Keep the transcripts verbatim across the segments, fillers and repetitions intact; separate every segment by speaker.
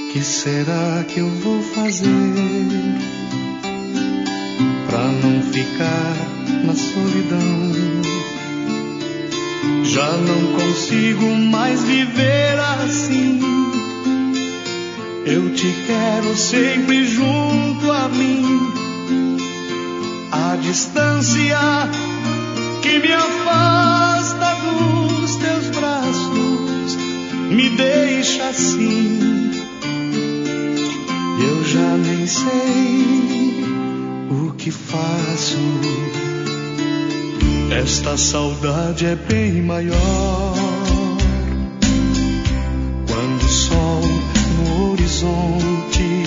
Speaker 1: que será que eu vou fazer pra não ficar na solidão? Já não consigo mais viver assim. Eu te quero sempre junto a mim. A distância que me afasta dos teus braços me deixa assim. Eu já nem sei o que faço. Esta saudade é bem maior. Quando o sol no horizonte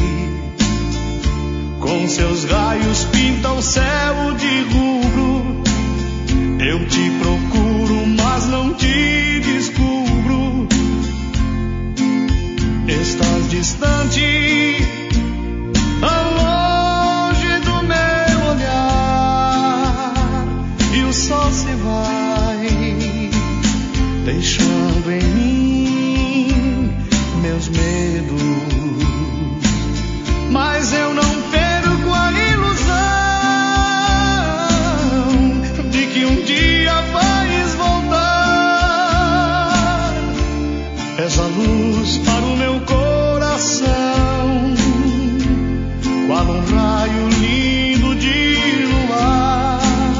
Speaker 1: com seus raios pinta o céu de rubro, eu te procuro, mas não te descubro. Estás distante, tão longe do meu olhar, e o sol se vai, deixando em mim meus medos. Mas eu não perco a ilusão de que um dia vais voltar. És a luz para o meu coração, qual um raio lindo de luar.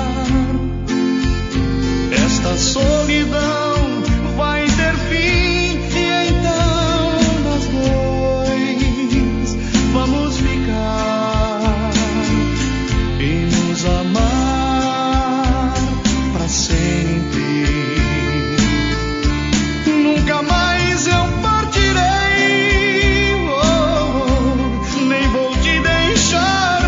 Speaker 1: Esta solidão vai ter fim, e então nós dois vamos ficar e nos amar pra sempre. Nunca mais eu partirei, oh, nem vou te deixar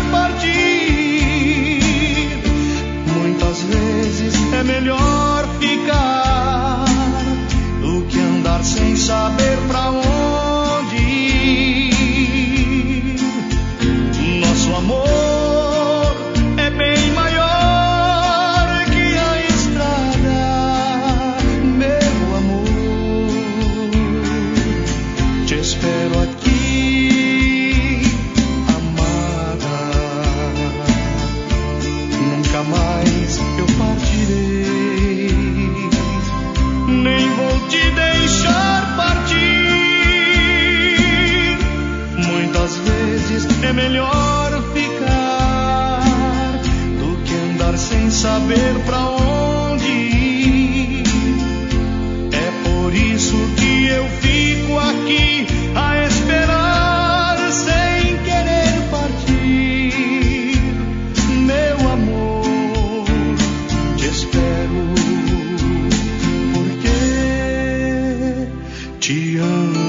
Speaker 1: partir. Muitas vezes é melhor ficar do que andar sem saber pra onde ir. Nosso amor é bem maior que a estrada, meu amor. Te espero aqui, amada. Nunca mais eu partirei, nem vou te deixar partir. Muitas vezes é melhor ficar do que andar sem saber pra onde ir. É por isso que eu fico aqui a esperar sem querer partir, meu amor. Te espero porque te amo.